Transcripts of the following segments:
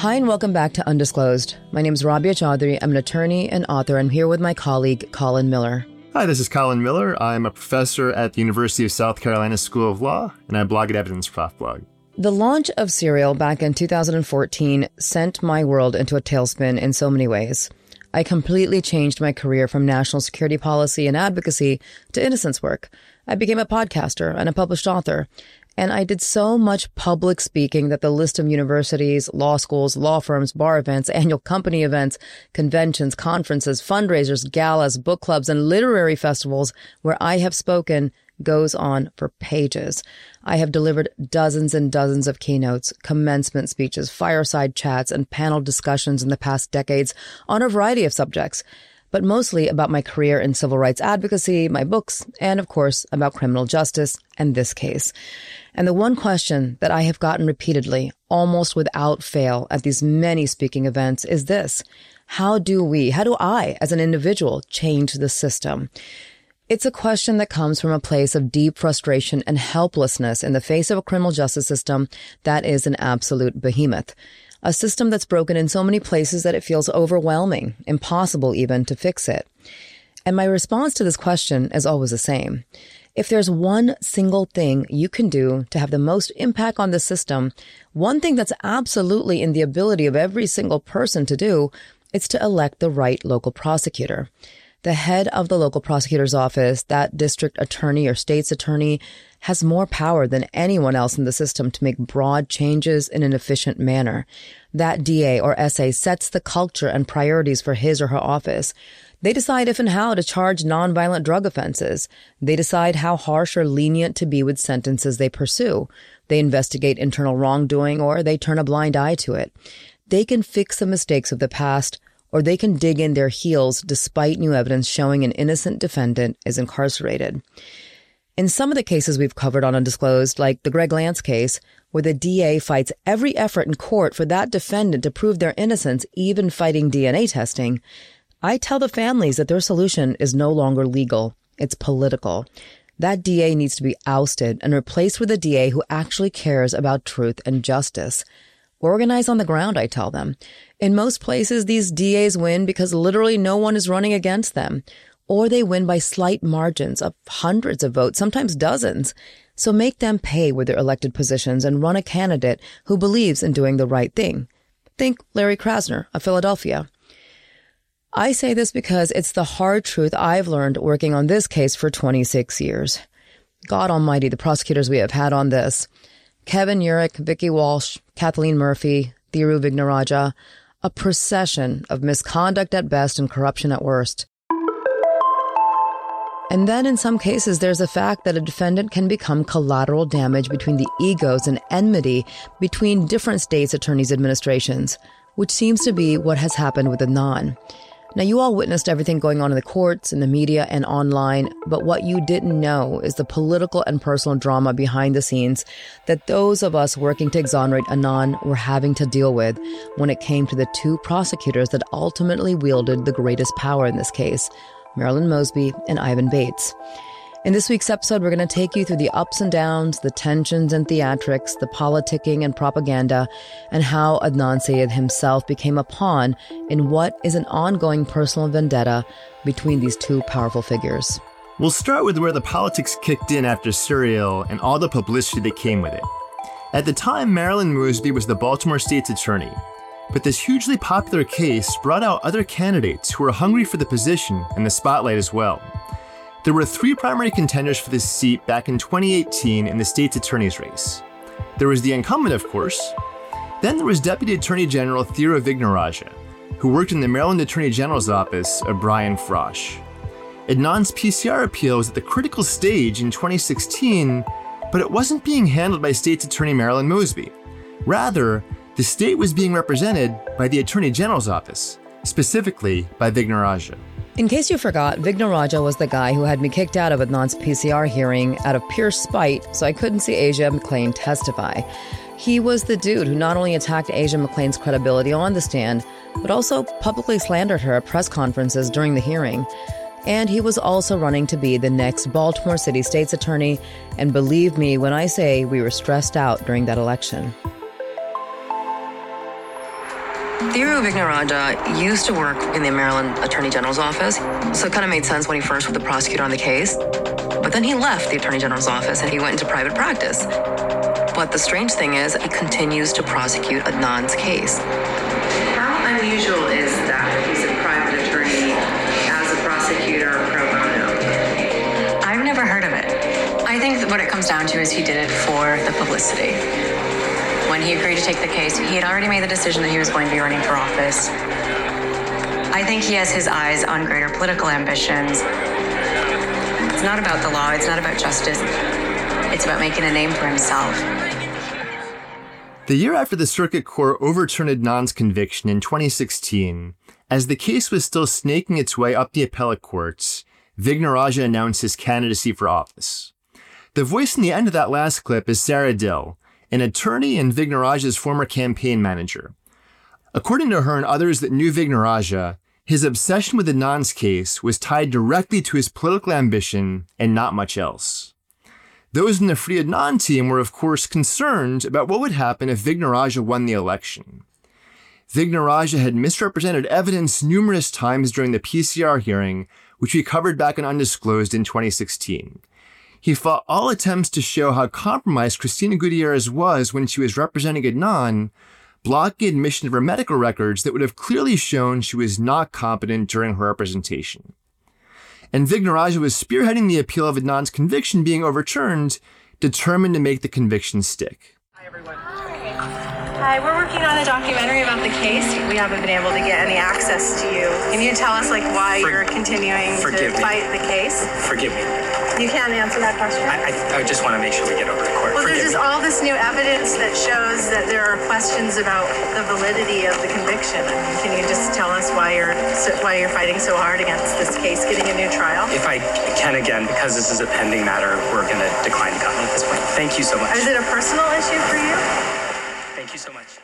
Hi, and welcome back to Undisclosed. My name is Rabia Chaudhry. I'm an attorney and author. I'm here with my colleague, Colin Miller. Hi, this is Colin Miller. I'm a professor at the University of South Carolina School of Law, and I blog at Evidence Prof Blog. The launch of Serial back in 2014 sent my world into a tailspin in so many ways. I completely changed my career from national security policy and advocacy to innocence work. I became a podcaster and a published author. And I did so much public speaking that the list of universities, law schools, law firms, bar events, annual company events, conventions, conferences, fundraisers, galas, book clubs, and literary festivals where I have spoken goes on for pages. I have delivered dozens and dozens of keynotes, commencement speeches, fireside chats, and panel discussions in the past decades on a variety of subjects, but mostly about my career in civil rights advocacy, my books, and of course, about criminal justice and this case. And the one question that I have gotten repeatedly, almost without fail at these many speaking events is this: how do I, as an individual, change the system? It's a question that comes from a place of deep frustration and helplessness in the face of a criminal justice system that is an absolute behemoth. A system that's broken in so many places that it feels overwhelming, impossible even to fix it. And my response to this question is always the same. If there's one single thing you can do to have the most impact on the system, one thing that's absolutely in the ability of every single person to do, it's to elect the right local prosecutor. The head of the local prosecutor's office, that district attorney or state's attorney, has more power than anyone else in the system to make broad changes in an efficient manner. That DA or SA sets the culture and priorities for his or her office. They decide if and how to charge nonviolent drug offenses. They decide how harsh or lenient to be with sentences they pursue. They investigate internal wrongdoing, or they turn a blind eye to it. They can fix the mistakes of the past, or they can dig in their heels despite new evidence showing an innocent defendant is incarcerated. In some of the cases we've covered on Undisclosed, like the Greg Lance case, where the DA fights every effort in court for that defendant to prove their innocence, even fighting DNA testing, I tell the families that their solution is no longer legal. It's political. That DA needs to be ousted and replaced with a DA who actually cares about truth and justice. Organize on the ground, I tell them. In most places, these DAs win because literally no one is running against them. Or they win by slight margins of hundreds of votes, sometimes dozens. So make them pay with their elected positions and run a candidate who believes in doing the right thing. Think Larry Krasner of Philadelphia. I say this because it's the hard truth I've learned working on this case for 26 years. God almighty, the prosecutors we have had on this. Kevin Urich, Vicky Walsh, Kathleen Murphy, Thiru Vignarajah, a procession of misconduct at best and corruption at worst. And then in some cases, there's the fact that a defendant can become collateral damage between the egos and enmity between different states' attorneys' administrations, which seems to be what has happened with Adnan. Now, you all witnessed everything going on in the courts, in the media, and online, but what you didn't know is the political and personal drama behind the scenes that those of us working to exonerate Adnan were having to deal with when it came to the two prosecutors that ultimately wielded the greatest power in this case, Marilyn Mosby and Ivan Bates. In this week's episode, we're going to take you through the ups and downs, the tensions and theatrics, the politicking and propaganda, and how Adnan Syed himself became a pawn in what is an ongoing personal vendetta between these two powerful figures. We'll start with where the politics kicked in after Serial and all the publicity that came with it. At the time, Marilyn Mosby was the Baltimore State's attorney, but this hugely popular case brought out other candidates who were hungry for the position and the spotlight as well. There were three primary contenders for this seat back in 2018 in the state's attorney's race. There was the incumbent, of course. Then there was Deputy Attorney General Thiru Vignarajah, who worked in the Maryland Attorney General's office of Brian Frosh. Adnan's PCR appeal was at the critical stage in 2016, but it wasn't being handled by State's Attorney Marilyn Mosby. Rather, the state was being represented by the Attorney General's office, specifically by Vignarajah. In case you forgot, Vignarajah was the guy who had me kicked out of Adnan's PCR hearing out of pure spite, so I couldn't see Asia McClain testify. He was the dude who not only attacked Asia McClain's credibility on the stand, but also publicly slandered her at press conferences during the hearing. And he was also running to be the next Baltimore City State's attorney, and believe me when I say we were stressed out during that election. Thiru Vignarajah used to work in the Maryland Attorney General's office, so it kind of made sense when he first was the prosecutor on the case. But then he left the Attorney General's office and he went into private practice. But the strange thing is, he continues to prosecute Adnan's case. How unusual is that he's a private attorney as a prosecutor pro bono? I've never heard of it. I think that what it comes down to is he did it for the publicity. When he agreed to take the case, he had already made the decision that he was going to be running for office. I think he has his eyes on greater political ambitions. It's not about the law, it's not about justice. It's about making a name for himself. The year after the circuit court overturned Adnan's conviction in 2016, as the case was still snaking its way up the appellate courts, Vignarajah announced his candidacy for office. The voice in the end of that last clip is Sarah Dill, an attorney and Vignarajah's former campaign manager. According to her and others that knew Vignarajah, his obsession with Adnan's case was tied directly to his political ambition and not much else. Those in the Free Adnan team were, of course, concerned about what would happen if Vignarajah won the election. Vignarajah had misrepresented evidence numerous times during the PCR hearing, which we covered back in Undisclosed in 2016. He fought all attempts to show how compromised Cristina Gutierrez was when she was representing Adnan, blocking admission of her medical records that would have clearly shown she was not competent during her representation. And Vignarajah was spearheading the appeal of Adnan's conviction being overturned, determined to make the conviction stick. Hi, everyone. Hi, we're working on a documentary about the case. We haven't been able to get any access to you. Can you tell us why you're continuing to fight the case? Forgive me. You can't answer that question? I just want to make sure we get over to court. Well, there's just all this new evidence that shows that there are questions about the validity of the conviction. Can you just tell us why you're fighting so hard against this case getting a new trial? If I can again, because this is a pending matter, we're going to decline to comment at this point. Thank you so much. Is it a personal issue for you? Thank you so much.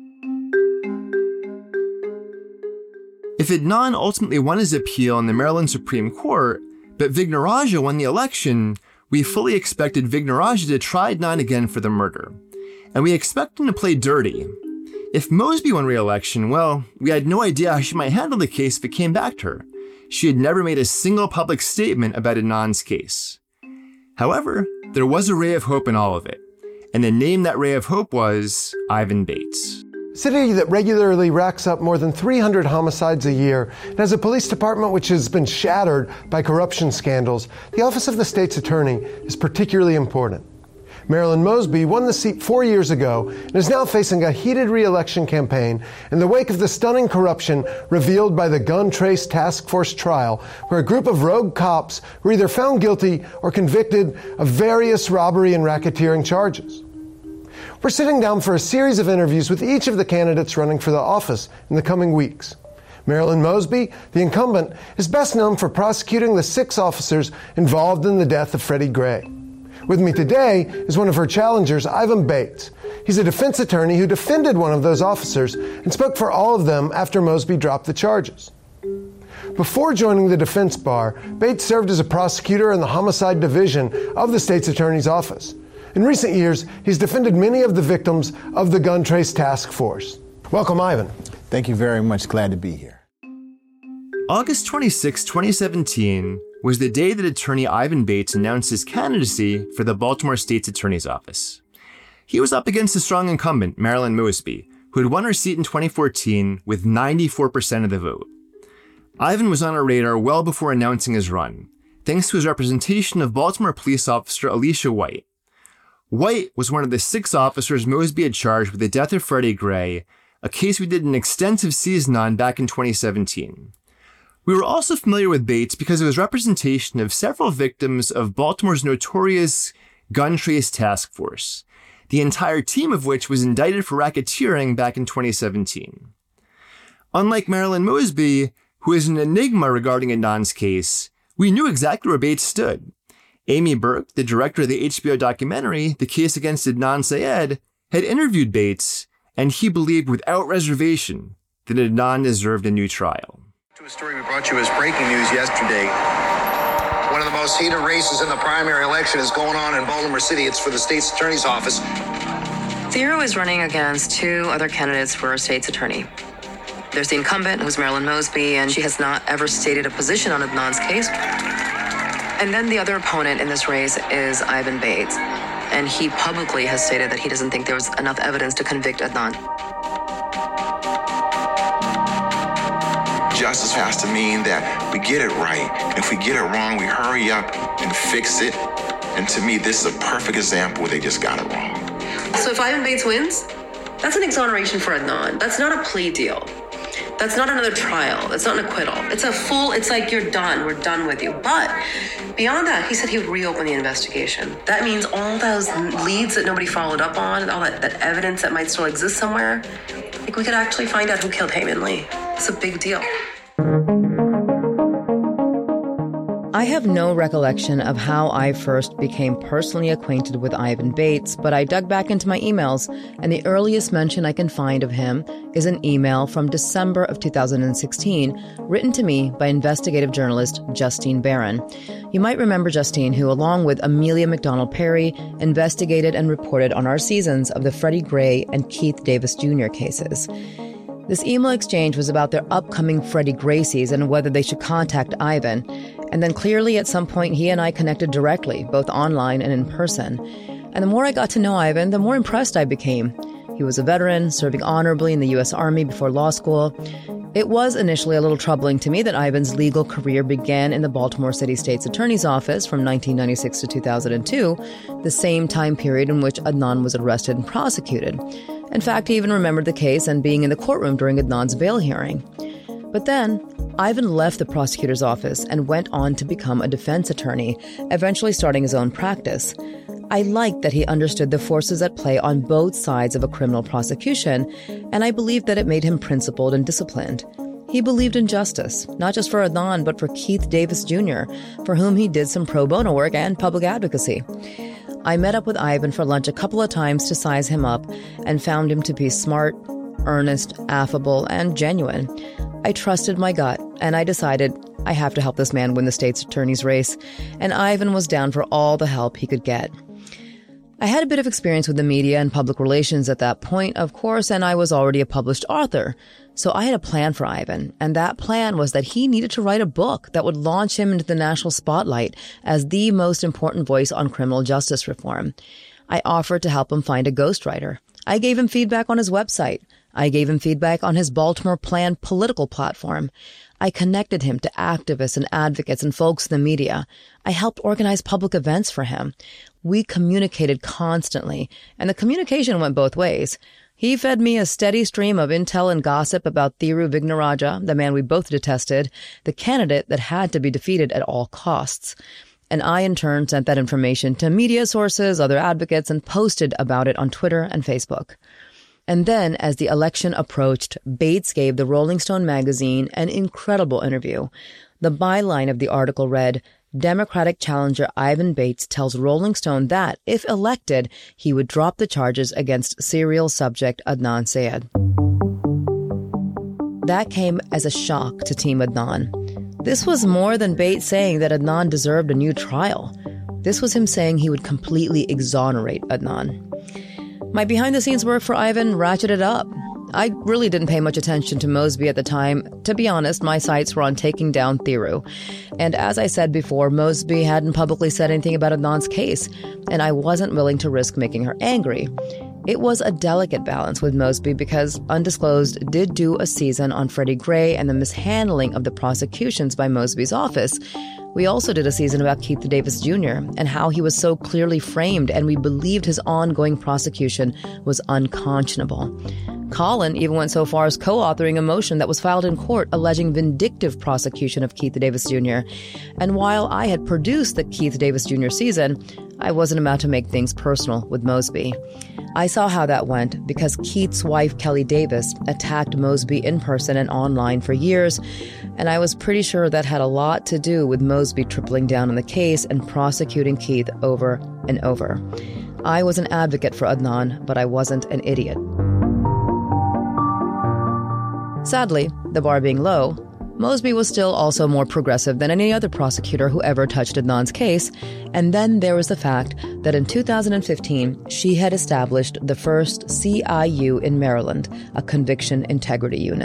If Adnan ultimately won his appeal in the Maryland Supreme Court, but Vignarajah won the election, we fully expected Vignarajah to try Adnan again for the murder. And we expect him to play dirty. If Mosby won re-election, well, we had no idea how she might handle the case if it came back to her. She had never made a single public statement about Adnan's case. However, there was a ray of hope in all of it. And the name that ray of hope was Ivan Bates. A city that regularly racks up more than 300 homicides a year and has a police department which has been shattered by corruption scandals, the office of the state's attorney is particularly important. Marilyn Mosby won the seat 4 years ago and is now facing a heated re-election campaign in the wake of the stunning corruption revealed by the Gun Trace Task Force trial, where a group of rogue cops were either found guilty or convicted of various robbery and racketeering charges. We're sitting down for a series of interviews with each of the candidates running for the office in the coming weeks. Marilyn Mosby, the incumbent, is best known for prosecuting the 6 officers involved in the death of Freddie Gray. With me today is one of her challengers, Ivan Bates. He's a defense attorney who defended one of those officers and spoke for all of them after Mosby dropped the charges. Before joining the defense bar, Bates served as a prosecutor in the homicide division of the state's attorney's office. In recent years, he's defended many of the victims of the Gun Trace Task Force. Welcome, Ivan. Thank you very much. Glad to be here. August 26, 2017 was the day that attorney Ivan Bates announced his candidacy for the Baltimore State's Attorney's Office. He was up against a strong incumbent, Marilyn Mosby, who had won her seat in 2014 with 94% of the vote. Ivan was on our radar well before announcing his run, thanks to his representation of Baltimore police officer Alicia White. White was one of the 6 officers Mosby had charged with the death of Freddie Gray, a case we did an extensive season on back in 2017. We were also familiar with Bates because of his representation of several victims of Baltimore's notorious Gun Trace Task Force, the entire team of which was indicted for racketeering back in 2017. Unlike Marilyn Mosby, who is an enigma regarding Adnan's case, we knew exactly where Bates stood. Amy Burke, the director of the HBO documentary, The Case Against Adnan Syed, had interviewed Bates, and he believed without reservation that Adnan deserved a new trial. To a story we brought you as breaking news yesterday. One of the most heated races in the primary election is going on in Baltimore City. It's for the state's attorney's office. Thiru is running against 2 other candidates for state's attorney. There's the incumbent, who's Marilyn Mosby, and she has not ever stated a position on Adnan's case. And then the other opponent in this race is Ivan Bates, and he publicly has stated that he doesn't think there was enough evidence to convict Adnan. Justice has to mean that we get it right. And if we get it wrong, we hurry up and fix it. And to me, this is a perfect example where they just got it wrong. So if Ivan Bates wins, that's an exoneration for Adnan. That's not a plea deal. That's not another trial. That's not an acquittal. It's like, you're done. We're done with you. But beyond that, he said he would reopen the investigation. That means all those leads that nobody followed up on, all that evidence that might still exist somewhere, like, we could actually find out who killed Hae-Min Lee. It's a big deal. I have no recollection of how I first became personally acquainted with Ivan Bates, but I dug back into my emails, and the earliest mention I can find of him is an email from December of 2016, written to me by investigative journalist Justine Barron. You might remember Justine, who, along with Amelia McDonald Perry, investigated and reported on our seasons of the Freddie Gray and Keith Davis Jr. cases. This email exchange was about their upcoming Freddie Gray season and whether they should contact Ivan. And then clearly at some point he and I connected directly, both online and in person. And the more I got to know Ivan, the more impressed I became. He was a veteran, serving honorably in the U.S. Army before law school. It was initially a little troubling to me that Ivan's legal career began in the Baltimore City State's Attorney's Office from 1996 to 2002, the same time period in which Adnan was arrested and prosecuted. In fact, he even remembered the case and being in the courtroom during Adnan's bail hearing. But then, Ivan left the prosecutor's office and went on to become a defense attorney, eventually starting his own practice. I liked that he understood the forces at play on both sides of a criminal prosecution, and I believed that it made him principled and disciplined. He believed in justice, not just for Adnan, but for Keith Davis Jr., for whom he did some pro bono work and public advocacy. I met up with Ivan for lunch a couple of times to size him up and found him to be smart, earnest, affable, and genuine. I trusted my gut, and I decided I have to help this man win the state's attorney's race, and Ivan was down for all the help he could get. I had a bit of experience with the media and public relations at that point, of course, and I was already a published author. So I had a plan for Ivan, and that plan was that he needed to write a book that would launch him into the national spotlight as the most important voice on criminal justice reform. I offered to help him find a ghostwriter. I gave him feedback on his website. I gave him feedback on his Baltimore Plan political platform. I connected him to activists and advocates and folks in the media. I helped organize public events for him. We communicated constantly, and the communication went both ways. He fed me a steady stream of intel and gossip about Thiru Vignarajah, the man we both detested, the candidate that had to be defeated at all costs. And I, in turn, sent that information to media sources, other advocates, and posted about it on Twitter and Facebook. And then, as the election approached, Bates gave the Rolling Stone magazine an incredible interview. The byline of the article read, "Democratic challenger Ivan Bates tells Rolling Stone that, if elected, he would drop the charges against serial subject Adnan Syed." That came as a shock to Team Adnan. This was more than Bates saying that Adnan deserved a new trial. This was him saying he would completely exonerate Adnan. My behind-the-scenes work for Ivan ratcheted up. I really didn't pay much attention to Mosby at the time. To be honest, my sights were on taking down Thiru. And as I said before, Mosby hadn't publicly said anything about Adnan's case, and I wasn't willing to risk making her angry. It was a delicate balance with Mosby because Undisclosed did do a season on Freddie Gray and the mishandling of the prosecutions by Mosby's office. We also did a season about Keith Davis Jr. and how he was so clearly framed, and we believed his ongoing prosecution was unconscionable. Colin even went so far as co-authoring a motion that was filed in court alleging vindictive prosecution of Keith Davis Jr. And while I had produced the Keith Davis Jr. season, I wasn't about to make things personal with Mosby. I saw how that went because Keith's wife, Kelly Davis, attacked Mosby in person and online for years, and I was pretty sure that had a lot to do with Mosby tripling down on the case and prosecuting Keith over and over. I was an advocate for Adnan, but I wasn't an idiot. Sadly, the bar being low, Mosby was still also more progressive than any other prosecutor who ever touched Adnan's case, and then there was the fact that in 2015, she had established the first CIU in Maryland, a conviction integrity unit.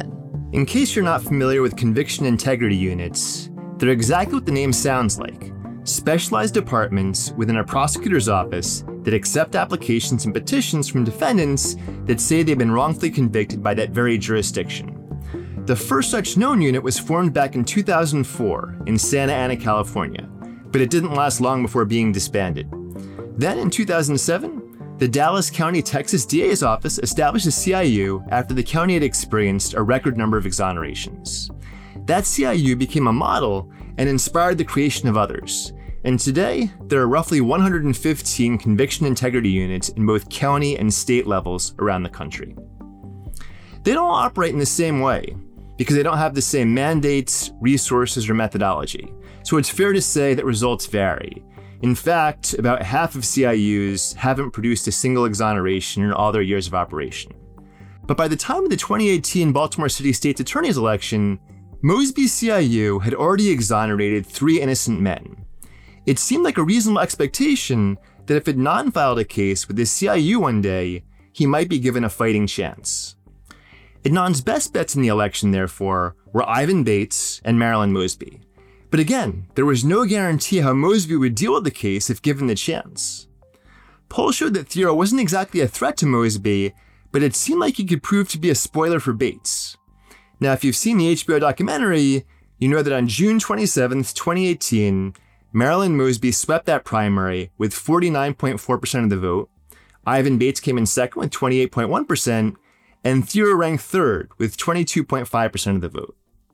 In case you're not familiar with conviction integrity units, they're exactly what the name sounds like. Specialized departments within a prosecutor's office that accept applications and petitions from defendants that say they've been wrongfully convicted by that very jurisdiction. The first such known unit was formed back in 2004 in Santa Ana, California, but it didn't last long before being disbanded. Then in 2007, the Dallas County, Texas DA's office established a CIU after the county had experienced a record number of exonerations. That CIU became a model and inspired the creation of others. And today, there are roughly 115 conviction integrity units in both county and state levels around the country. They don't all operate in the same way because they don't have the same mandates, resources, or methodology. So it's fair to say that results vary. In fact, about half of CIUs haven't produced a single exoneration in all their years of operation. But by the time of the 2018 Baltimore City State's Attorney's election, Mosby CIU had already exonerated 3 innocent men. It seemed like a reasonable expectation that if Adnan filed a case with his CIU one day, he might be given a fighting chance. Adnan's best bets in the election, therefore, were Ivan Bates and Marilyn Mosby. But again, there was no guarantee how Mosby would deal with the case if given the chance. Polls showed that Thiero wasn't exactly a threat to Mosby, but it seemed like he could prove to be a spoiler for Bates. Now, if you've seen the HBO documentary, you know that on June 27th, 2018, Marilyn Mosby swept that primary with 49.4% of the vote, Ivan Bates came in second with 28.1%, and Thiero ranked third with 22.5% of the vote.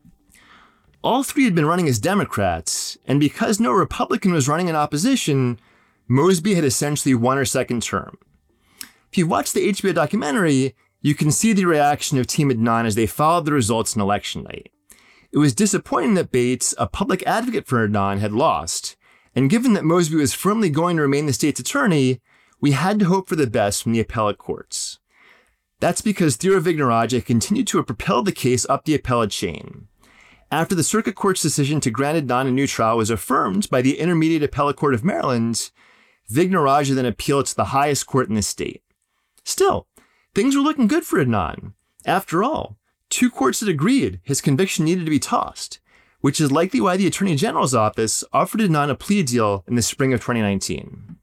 All three had been running as Democrats, and because no Republican was running in opposition, Mosby had essentially won her second term. If you watch the HBO documentary, you can see the reaction of Team Adnan as they followed the results on election night. It was disappointing that Bates, a public advocate for Adnan, had lost, and given that Mosby was firmly going to remain the state's attorney, we had to hope for the best from the appellate courts. That's because Thiero Vignarajah continued to propel the case up the appellate chain. After the circuit court's decision to grant Adnan a new trial was affirmed by the Intermediate Appellate Court of Maryland, Vignarajah then appealed to the highest court in the state. Still, things were looking good for Adnan. After all, 2 courts had agreed his conviction needed to be tossed, which is likely why the Attorney General's office offered Adnan a plea deal in the spring of 2019.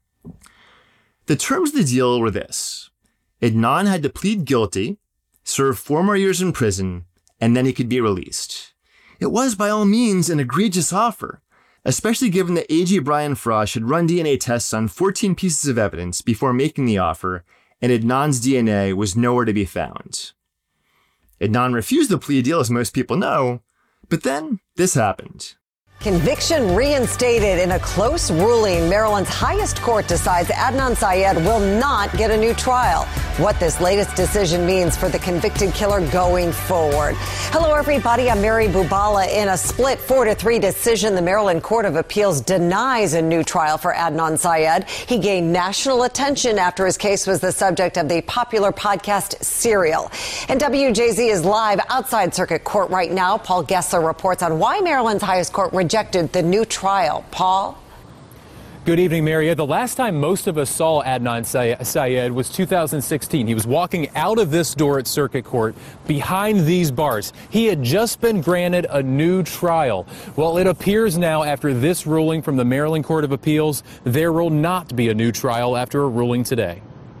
The terms of the deal were this: Adnan had to plead guilty, serve 4 more years in prison, and then he could be released. It was, by all means, an egregious offer, especially given that A.G. Brian Frosh had run DNA tests on 14 pieces of evidence before making the offer, and Adnan's DNA was nowhere to be found. Adnan refused the plea deal, as most people know, but then this happened. Conviction reinstated in a close ruling. Maryland's highest court decides Adnan Syed will not get a new trial. What this latest decision means for the convicted killer going forward. Hello, everybody. I'm Mary Bubala. In a split 4-3 decision, the Maryland Court of Appeals denies a new trial for Adnan Syed. He gained national attention after his case was the subject of the popular podcast Serial. And WJZ is live outside Circuit Court right now. Paul Gessler reports on why Maryland's highest court rejected the new trial. Paul? Good evening, Maria. The last time most of us saw Adnan Syed was 2016. He was walking out of this door at Circuit Court behind these bars. He had just been granted a new trial. Well, it appears now after this ruling from the Maryland Court of Appeals, there will not be a new trial after a ruling today.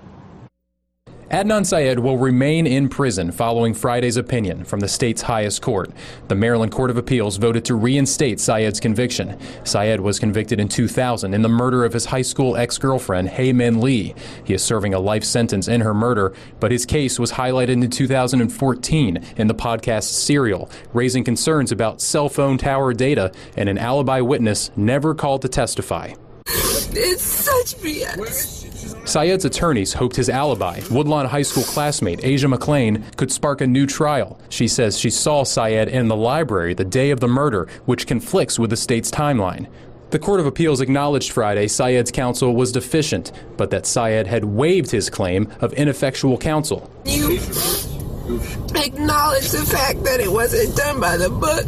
Adnan Syed will remain in prison following Friday's opinion from the state's highest court. The Maryland Court of Appeals voted to reinstate Syed's conviction. Syed was convicted in 2000 in the murder of his high school ex-girlfriend, Hae Min Lee. He is serving a life sentence in her murder, but his case was highlighted in 2014 in the podcast Serial, raising concerns about cell phone tower data and an alibi witness never called to testify. It's such BS. Syed's attorneys hoped his alibi, Woodlawn High School classmate Asia McClain, could spark a new trial. She says she saw Syed in the library the day of the murder, which conflicts with the state's timeline. The Court of Appeals acknowledged Friday Syed's counsel was deficient, but that Syed had waived his claim of ineffectual counsel. You acknowledge the fact that it wasn't done by the book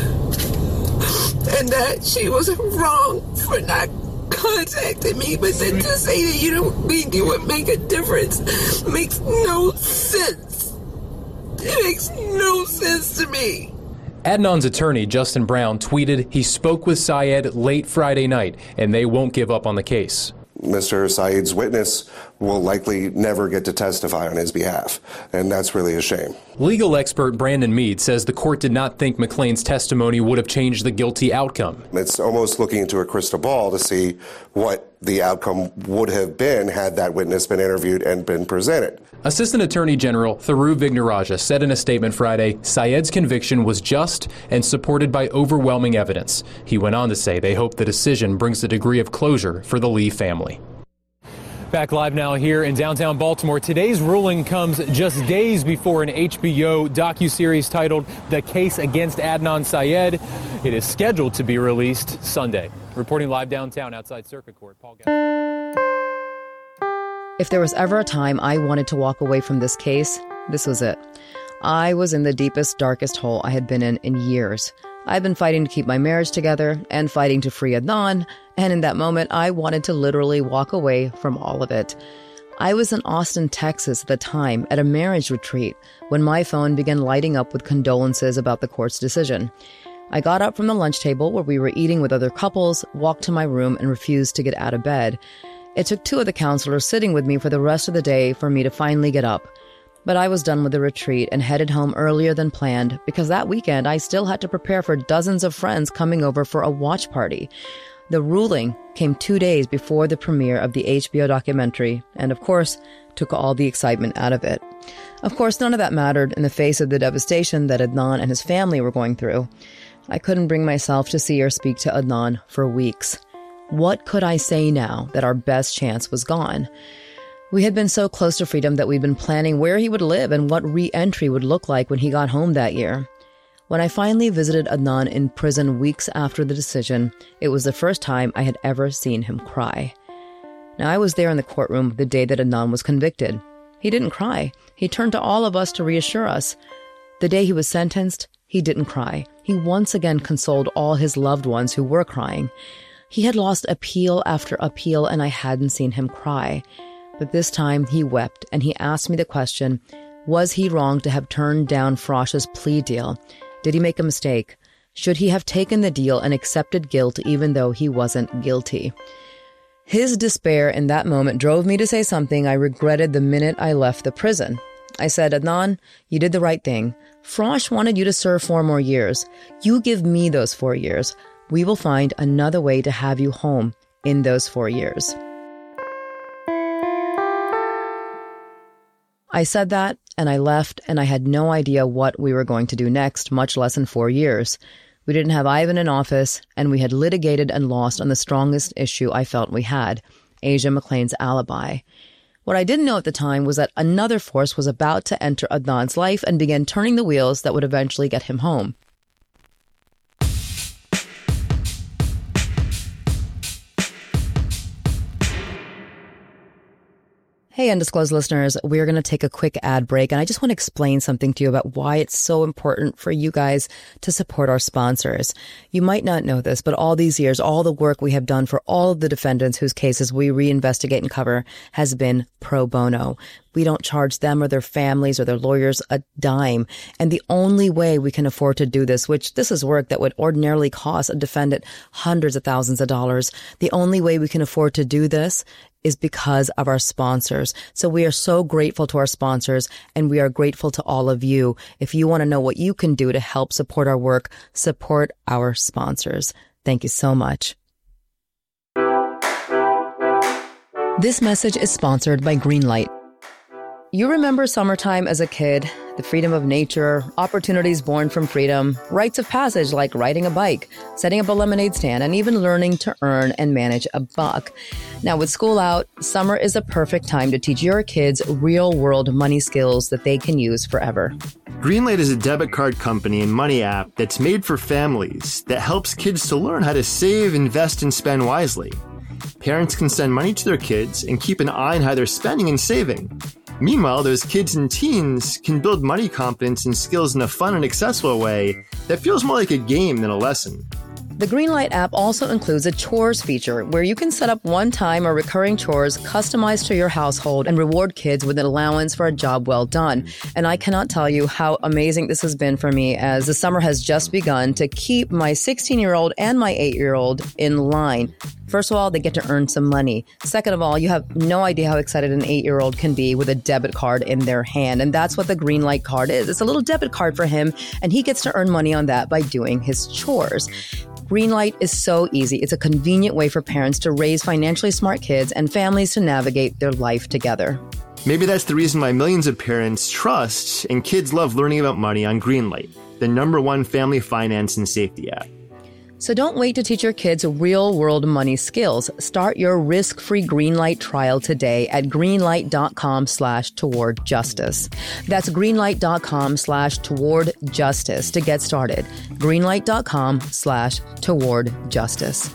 and that she was wrong for not contacted me, but then to say that you don't think it would make a difference makes no sense. It makes no sense to me. Adnan's attorney, Justin Brown, tweeted he spoke with Syed late Friday night, and they won't give up on the case. Mr. Syed's witness will likely never get to testify on his behalf, and that's really a shame. Legal expert Brandon Mead says the court did not think McClain's testimony would have changed the guilty outcome. It's almost looking into a crystal ball to see what the outcome would have been had that witness been interviewed and been presented. Assistant Attorney General Thiru Vignarajah said in a statement Friday, Syed's conviction was just and supported by overwhelming evidence. He went on to say they hope the decision brings a degree of closure for the Lee family. Back live now here in downtown Baltimore. Today's ruling comes just days before an HBO docuseries titled The Case Against Adnan Syed. It is scheduled to be released Sunday. Reporting live downtown outside Circuit Court, Paul Gabb. If there was ever a time I wanted to walk away from this case, this was it. I was in the deepest, darkest hole I had been in years. I've been fighting to keep my marriage together and fighting to free Adnan, and in that moment, I wanted to literally walk away from all of it. I was in Austin, Texas at the time at a marriage retreat when my phone began lighting up with condolences about the court's decision. I got up from the lunch table where we were eating with other couples, walked to my room, and refused to get out of bed. It took 2 of the counselors sitting with me for the rest of the day for me to finally get up. But I was done with the retreat and headed home earlier than planned because that weekend I still had to prepare for dozens of friends coming over for a watch party. The ruling came 2 days before the premiere of the HBO documentary and, of course, took all the excitement out of it. Of course, none of that mattered in the face of the devastation that Adnan and his family were going through. I couldn't bring myself to see or speak to Adnan for weeks. What could I say now that our best chance was gone? We had been so close to freedom that we'd been planning where he would live and what re-entry would look like when he got home that year. When I finally visited Adnan in prison weeks after the decision, it was the first time I had ever seen him cry. Now, I was there in the courtroom the day that Adnan was convicted. He didn't cry. He turned to all of us to reassure us. The day he was sentenced, he didn't cry. He once again consoled all his loved ones who were crying. He had lost appeal after appeal, and I hadn't seen him cry. But this time he wept, and he asked me the question, was he wrong to have turned down Frosh's plea deal? Did he make a mistake? Should he have taken the deal and accepted guilt even though he wasn't guilty? His despair in that moment drove me to say something I regretted the minute I left the prison. I said, Adnan, you did the right thing. Frosh wanted you to serve 4 more years. You give me those 4 years. We will find another way to have you home in those 4 years. I said that, and I left, and I had no idea what we were going to do next, much less in 4 years. We didn't have Ivan in office, and we had litigated and lost on the strongest issue I felt we had, Asia McClain's alibi. What I didn't know at the time was that another force was about to enter Adnan's life and begin turning the wheels that would eventually get him home. Hey, Undisclosed listeners, we're going to take a quick ad break, and I just want to explain something to you about why it's so important for you guys to support our sponsors. You might not know this, but all these years, all the work we have done for all of the defendants whose cases we reinvestigate and cover has been pro bono. We don't charge them or their families or their lawyers a dime. And the only way we can afford to do this, which this is work that would ordinarily cost a defendant hundreds of thousands of dollars, the only way we can afford to do this is because of our sponsors. So we are so grateful to our sponsors, and we are grateful to all of you. If you want to know what you can do to help support our work, support our sponsors. Thank you so much. This message is sponsored by Greenlight. You remember summertime as a kid, the freedom of nature, opportunities born from freedom, rites of passage like riding a bike, setting up a lemonade stand, and even learning to earn and manage a buck. Now, with school out, summer is a perfect time to teach your kids real-world money skills that they can use forever. Greenlight is a debit card company and money app that's made for families that helps kids to learn how to save, invest, and spend wisely. Parents can send money to their kids and keep an eye on how they're spending and saving. Meanwhile, those kids and teens can build money confidence and skills in a fun and accessible way that feels more like a game than a lesson. The Greenlight app also includes a chores feature where you can set up one-time or recurring chores customized to your household and reward kids with an allowance for a job well done. And I cannot tell you how amazing this has been for me as the summer has just begun to keep my 16-year-old and my 8-year-old in line. First of all, they get to earn some money. Second of all, you have no idea how excited an 8-year-old can be with a debit card in their hand. And that's what the Greenlight card is. It's a little debit card for him, and he gets to earn money on that by doing his chores. Greenlight is so easy. It's a convenient way for parents to raise financially smart kids and families to navigate their life together. Maybe that's the reason why millions of parents trust and kids love learning about money on Greenlight, the #1 family finance and safety app. So don't wait to teach your kids real-world money skills. Start your risk-free Greenlight trial today at greenlight.com/towardjustice. That's greenlight.com/towardjustice to get started. greenlight.com/towardjustice.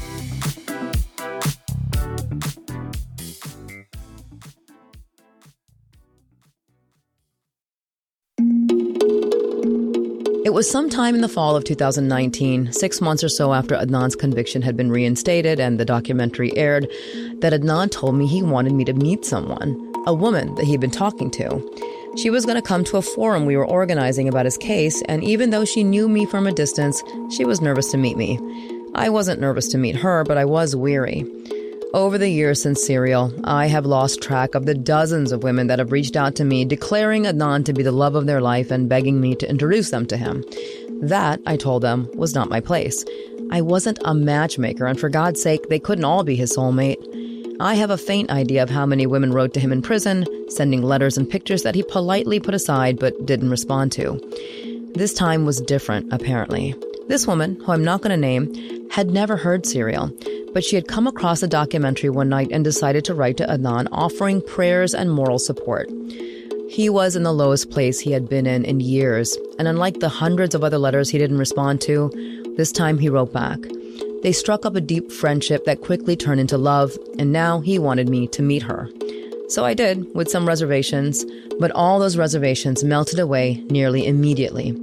It was sometime in the fall of 2019, 6 months or so after Adnan's conviction had been reinstated and the documentary aired, that Adnan told me he wanted me to meet someone, a woman that he'd been talking to. She was going to come to a forum we were organizing about his case, and even though she knew me from a distance, she was nervous to meet me. I wasn't nervous to meet her, but I was weary. Over the years since Serial, I have lost track of the dozens of women that have reached out to me, declaring Adnan to be the love of their life and begging me to introduce them to him. That, I told them, was not my place. I wasn't a matchmaker, and for God's sake, they couldn't all be his soulmate. I have a faint idea of how many women wrote to him in prison, sending letters and pictures that he politely put aside but didn't respond to. This time was different, apparently. This woman, who I'm not going to name, had never heard Serial, but she had come across a documentary one night and decided to write to Adnan, offering prayers and moral support. He was in the lowest place he had been in years, and unlike the hundreds of other letters he didn't respond to, this time he wrote back. They struck up a deep friendship that quickly turned into love, and now he wanted me to meet her. So I did, with some reservations, but all those reservations melted away nearly immediately.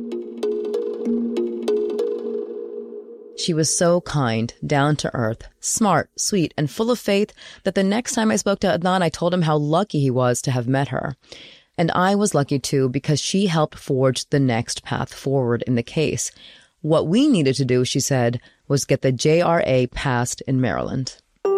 She was so kind, down to earth, smart, sweet, and full of faith that the next time I spoke to Adnan, I told him how lucky he was to have met her. And I was lucky too because she helped forge the next path forward in the case. What we needed to do, she said, was get the JRA passed in Maryland.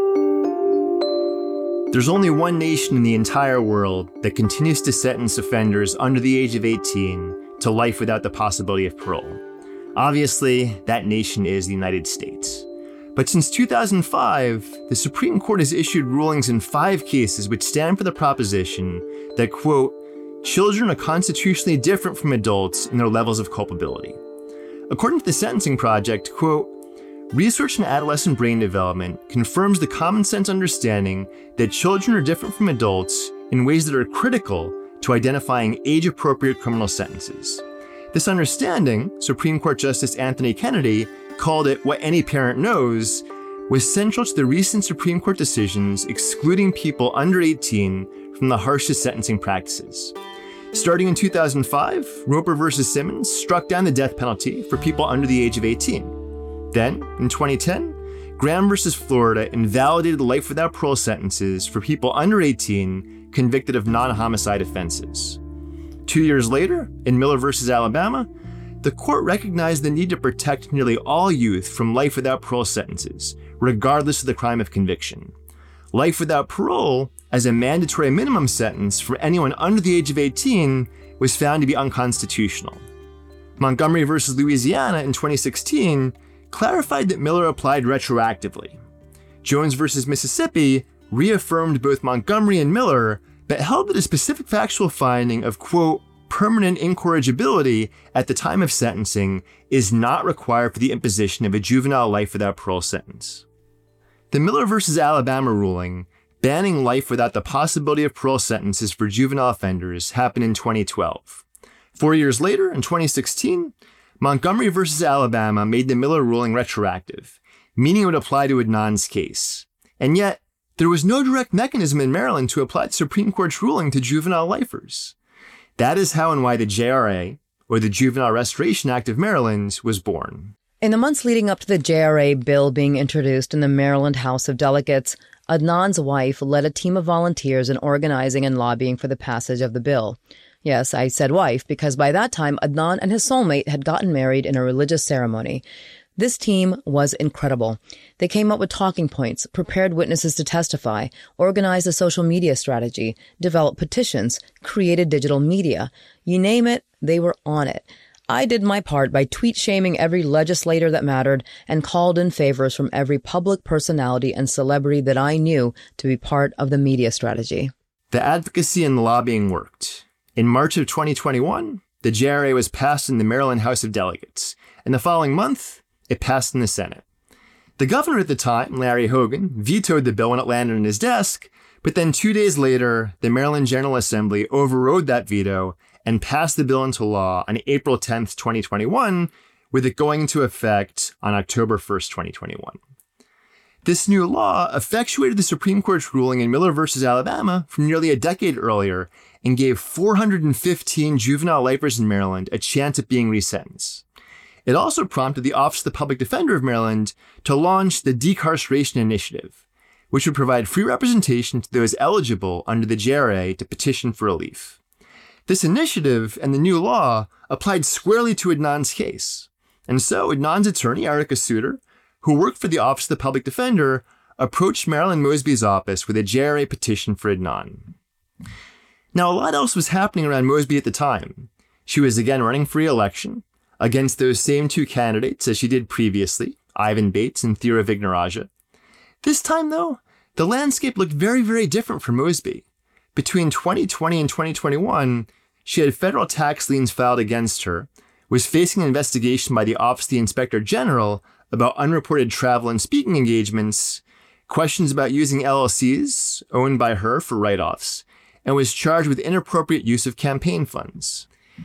There's only one nation in the entire world that continues to sentence offenders under the age of 18 to life without the possibility of parole. Obviously, that nation is the United States. But since 2005, the Supreme Court has issued rulings in 5 cases which stand for the proposition that, quote, children are constitutionally different from adults in their levels of culpability. According to the Sentencing Project, quote, research in adolescent brain development confirms the common sense understanding that children are different from adults in ways that are critical to identifying age-appropriate criminal sentences. This understanding, Supreme Court Justice Anthony Kennedy called it what any parent knows, was central to the recent Supreme Court decisions excluding people under 18 from the harshest sentencing practices. Starting in 2005, Roper v. Simmons struck down the death penalty for people under the age of 18. Then, in 2010, Graham v. Florida invalidated life without parole sentences for people under 18 convicted of non-homicide offenses. 2 years later, in Miller v. Alabama, the court recognized the need to protect nearly all youth from life without parole sentences, regardless of the crime of conviction. Life without parole, as a mandatory minimum sentence for anyone under the age of 18, was found to be unconstitutional. Montgomery v. Louisiana in 2016 clarified that Miller applied retroactively. Jones v. Mississippi reaffirmed both Montgomery and Miller, but held that a specific factual finding of, quote, permanent incorrigibility at the time of sentencing is not required for the imposition of a juvenile life without parole sentence. The Miller v. Alabama ruling, banning life without the possibility of parole sentences for juvenile offenders, happened in 2012. 4 years later, in 2016, Montgomery v. Alabama made the Miller ruling retroactive, meaning it would apply to Adnan's case. And yet, there was no direct mechanism in Maryland to apply the Supreme Court's ruling to juvenile lifers. That is how and why the JRA, or the Juvenile Restoration Act of Maryland, was born. In the months leading up to the JRA bill being introduced in the Maryland House of Delegates, Adnan's wife led a team of volunteers in organizing and lobbying for the passage of the bill. Yes, I said wife because by that time, Adnan and his soulmate had gotten married in a religious ceremony. This team was incredible. They came up with talking points, prepared witnesses to testify, organized a social media strategy, developed petitions, created digital media. You name it, they were on it. I did my part by tweet shaming every legislator that mattered and called in favors from every public personality and celebrity that I knew to be part of the media strategy. The advocacy and lobbying worked. In March of 2021, the JRA was passed in the Maryland House of Delegates, and the following month, it passed in the Senate. The governor at the time, Larry Hogan, vetoed the bill when it landed on his desk, but then 2 days later, the Maryland General Assembly overrode that veto and passed the bill into law on April 10th, 2021, with it going into effect on October 1st, 2021. This new law effectuated the Supreme Court's ruling in Miller v. Alabama from nearly a decade earlier and gave 415 juvenile lifers in Maryland a chance at being resentenced. It also prompted the Office of the Public Defender of Maryland to launch the Decarceration Initiative, which would provide free representation to those eligible under the JRA to petition for relief. This initiative and the new law applied squarely to Adnan's case. And so Adnan's attorney, Erica Suter, who worked for the Office of the Public Defender, approached Marilyn Mosby's office with a JRA petition for Adnan. Now, a lot else was happening around Mosby at the time. She was again running for re-election against those same two candidates as she did previously, Ivan Bates and Thera Vignarajah. This time, though, the landscape looked very, very different for Mosby. Between 2020 and 2021, she had federal tax liens filed against her, was facing an investigation by the Office of the Inspector General about unreported travel and speaking engagements, questions about using LLCs owned by her for write-offs, and was charged with inappropriate use of campaign funds.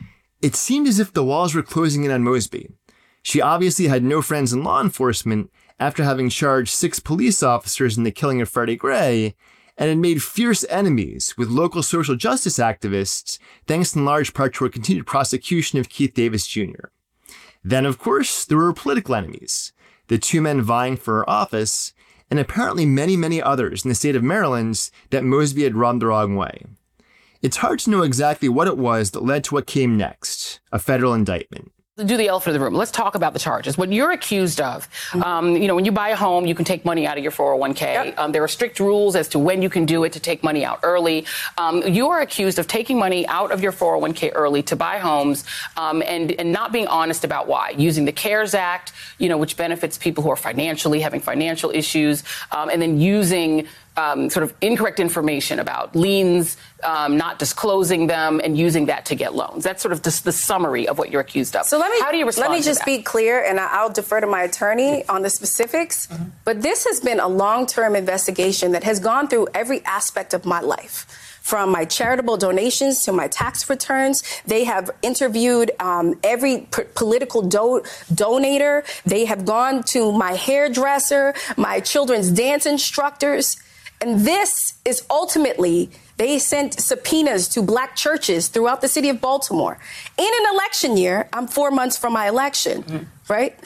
It seemed as if the walls were closing in on Mosby. She obviously had no friends in law enforcement after having charged 6 police officers in the killing of Freddie Gray, and had made fierce enemies with local social justice activists, thanks in large part to her continued prosecution of Keith Davis Jr. Then, of course, there were political enemies, the 2 men vying for her office, and apparently many, many others in the state of Maryland that Mosby had rubbed the wrong way. It's hard to know exactly what it was that led to what came next, a federal indictment. Do the elephant in the room. Let's talk about the charges. What you're accused of, when you buy a home, you can take money out of your 401k. Yep. There are strict rules as to when you can do it to take money out early. You are accused of taking money out of your 401k early to buy homes and not being honest about why. Using the CARES Act, which benefits people who are having financial issues, and then using sort of incorrect information about liens, not disclosing them, and using that to get loans. That's sort of just the summary of what you're accused of. So how do you respond to that? Let me just be clear, and I'll defer to my attorney on the specifics. Mm-hmm. But this has been a long-term investigation that has gone through every aspect of my life. From my charitable donations to my tax returns. They have interviewed every political donator. They have gone to my hairdresser, my children's dance instructors. And this is ultimately, they sent subpoenas to black churches throughout the city of Baltimore. In an election year, I'm 4 months from my election, right?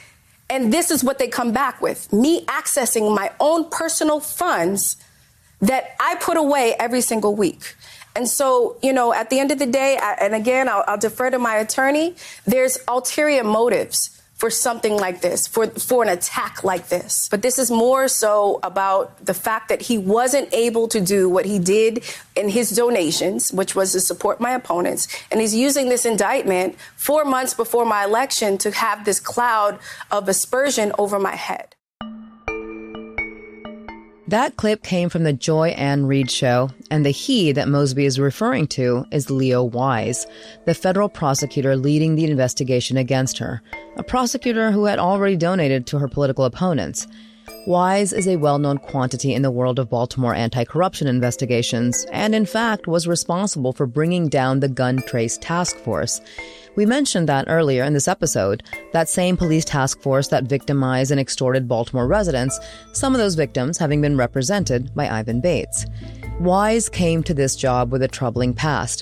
And this is what they come back with. Me accessing my own personal funds that I put away every single week. And so, at the end of the day, and again, I'll defer to my attorney, there's ulterior motives for something like this, for an attack like this. But this is more so about the fact that he wasn't able to do what he did in his donations, which was to support my opponents. And he's using this indictment 4 months before my election to have this cloud of aspersion over my head. That clip came from the Joy Ann Reid show, and the he that Mosby is referring to is Leo Wise, the federal prosecutor leading the investigation against her, a prosecutor who had already donated to her political opponents. Wise is a well-known quantity in the world of Baltimore anti-corruption investigations, and in fact was responsible for bringing down the Gun Trace Task Force. We mentioned that earlier in this episode, that same police task force that victimized and extorted Baltimore residents, some of those victims having been represented by Ivan Bates. Wise came to this job with a troubling past.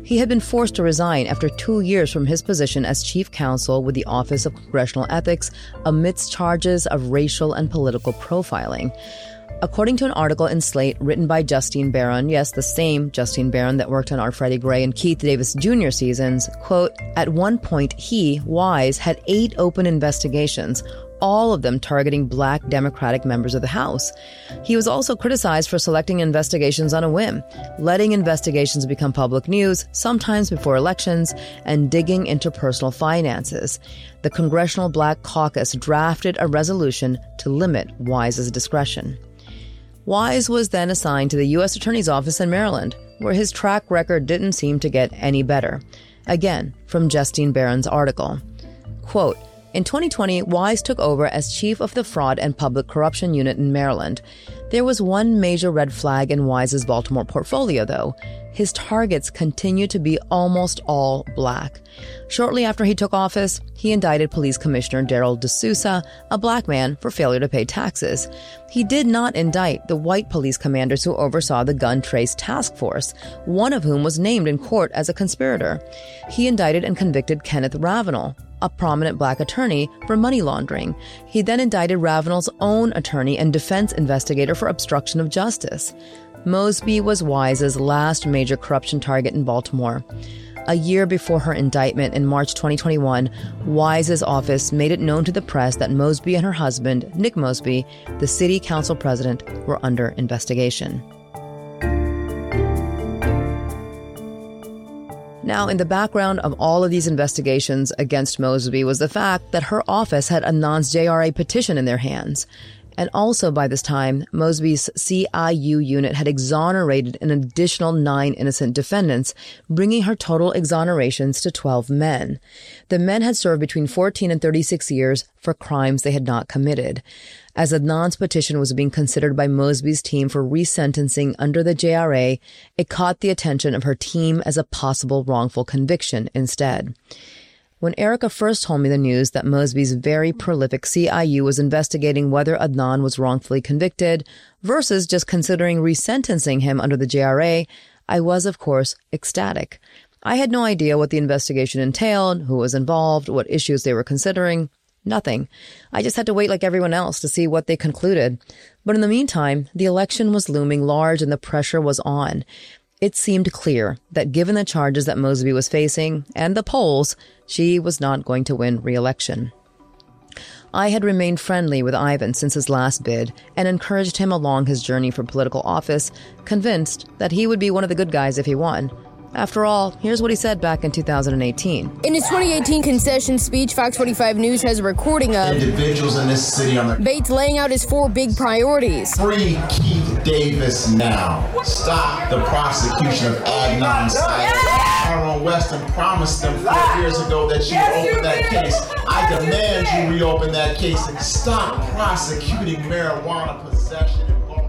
He had been forced to resign after 2 years from his position as chief counsel with the Office of Congressional Ethics amidst charges of racial and political profiling. According to an article in Slate written by Justine Barron, yes, the same Justine Barron that worked on our Freddie Gray and Keith Davis Jr. seasons, quote, at one point he, Wise, had 8 open investigations, all of them targeting black Democratic members of the House. He was also criticized for selecting investigations on a whim, letting investigations become public news, sometimes before elections, and digging into personal finances. The Congressional Black Caucus drafted a resolution to limit Wise's discretion. Wise was then assigned to the U.S. Attorney's Office in Maryland, where his track record didn't seem to get any better. Again, from Justine Barron's article. Quote, in 2020, Wise took over as chief of the Fraud and Public Corruption Unit in Maryland. There was one major red flag in Wise's Baltimore portfolio, though. His targets continued to be almost all black. Shortly after he took office, he indicted Police Commissioner Darrell D'Souza, a black man, for failure to pay taxes. He did not indict the white police commanders who oversaw the gun trace task force, one of whom was named in court as a conspirator. He indicted and convicted Kenneth Ravenel, a prominent black attorney, for money laundering. He then indicted Ravenel's own attorney and defense investigator for obstruction of justice. Mosby was Wise's last major corruption target in Baltimore. A year before her indictment in March 2021, Wise's office made it known to the press that Mosby and her husband, Nick Mosby, the city council president, were under investigation. Now, in the background of all of these investigations against Mosby was the fact that her office had Adnan's JRA petition in their hands. And also by this time, Mosby's CIU unit had exonerated an additional 9 innocent defendants, bringing her total exonerations to 12 men. The men had served between 14 and 36 years for crimes they had not committed. As Adnan's petition was being considered by Mosby's team for resentencing under the JRA, it caught the attention of her team as a possible wrongful conviction instead. When Erica first told me the news that Mosby's very prolific CIU was investigating whether Adnan was wrongfully convicted versus just considering resentencing him under the JRA, I was, of course, ecstatic. I had no idea what the investigation entailed, who was involved, what issues they were considering. Nothing. I just had to wait like everyone else to see what they concluded. But in the meantime, the election was looming large and the pressure was on. It seemed clear that given the charges that Mosby was facing and the polls, she was not going to win re-election. I had remained friendly with Ivan since his last bid and encouraged him along his journey for political office, convinced that he would be one of the good guys if he won. After all, here's what he said back in 2018. In his 2018 concession speech, Fox 45 News has a recording of individuals in this city on the Bates laying out his 4 big priorities. Free Keith Davis now. Stop the prosecution of Adnan Syed. Tyrone Weston promised them 4 years ago that you would open that case. I demand you reopen that case and stop prosecuting marijuana possession.